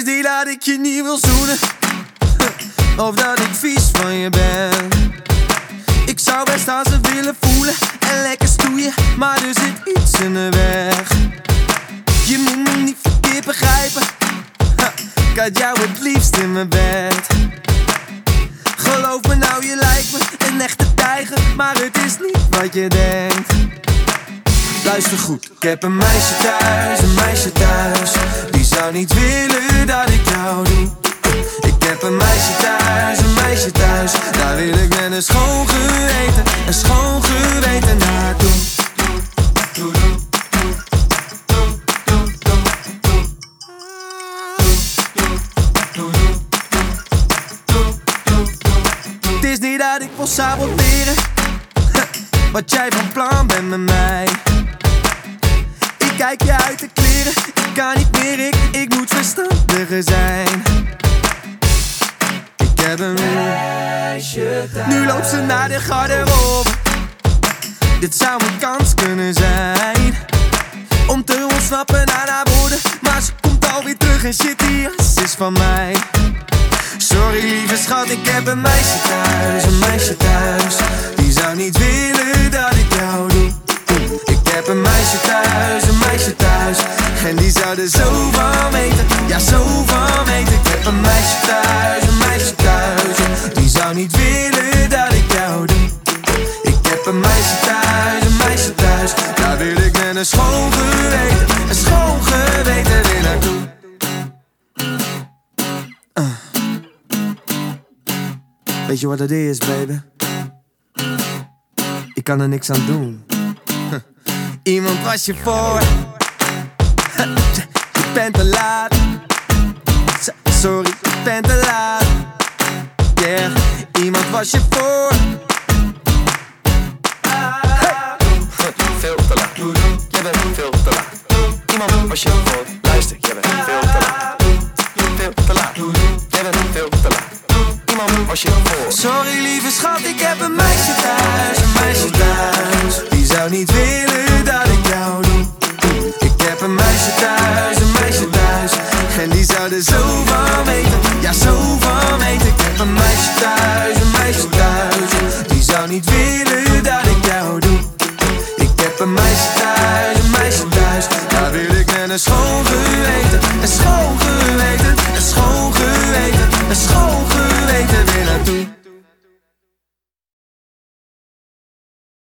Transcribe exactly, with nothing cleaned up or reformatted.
is niet dat ik je niet wil zoenen, of dat ik vies van je ben. Ik zou best aan ze willen voelen en lekker stoeien, maar er zit iets in de weg. Je moet me niet verkeerd begrijpen, ha, ik had jou het liefst in mijn bed. Geloof me nou, je lijkt me een echte tijger, maar het is niet wat je denkt. Luister goed, ik heb een meisje thuis, een meisje thuis. Die zou niet willen dat ik jou doe. Ik heb een meisje thuis, een meisje thuis. Daar wil ik met een schoon geweten, een schoon geweten naartoe. Het is niet dat ik wil saboteren wat jij van plan bent met mij. Ik kijk je uit de kleren, ik kan niet meer, ik, ik moet verstandiger zijn. Ik heb een meisje thuis. Nu loopt ze naar de garderobe. Dit zou mijn kans kunnen zijn om te ontsnappen aan haar woorden, maar ze komt alweer terug en shit, die jas is van mij. Sorry lieve schat, ik heb een meisje thuis, een meisje thuis. Die zou niet willen dat ik jou doe. Ik heb een meisje thuis, een meisje thuis. En die zou er zo van weten, ja zo van weten. Ik heb een meisje thuis, een meisje thuis. Die zou niet willen dat ik jou doe. Ik heb een meisje thuis, een meisje thuis. Daar wil ik met een schoon geweten, een schoon geweten weer naartoe. uh. Weet je wat het is, baby? Ik kan er niks aan doen. Iemand was je voor. Je bent te laat. Sorry, je bent te laat. Yeah, iemand was je voor. Veel te laat. Je bent veel te laat. Iemand was je voor. Luister, je bent veel te laat. Veel te laat. Je bent veel te laat. Iemand was je voor. Sorry lieve schat, ik heb een meisje thuis, een meisje thuis. Die zou niet willen dat ik jou doe. Ik heb een meisje thuis, een meisje thuis. En die zou er zo van weten, ja zo van weten. Ik heb een meisje thuis, een meisje thuis. Die zou niet willen dat ik jou doe. Ik heb een meisje thuis, een meisje thuis. Daar wil ik met een schoon geweten, een schoon geweten, een schoon geweten, een schoon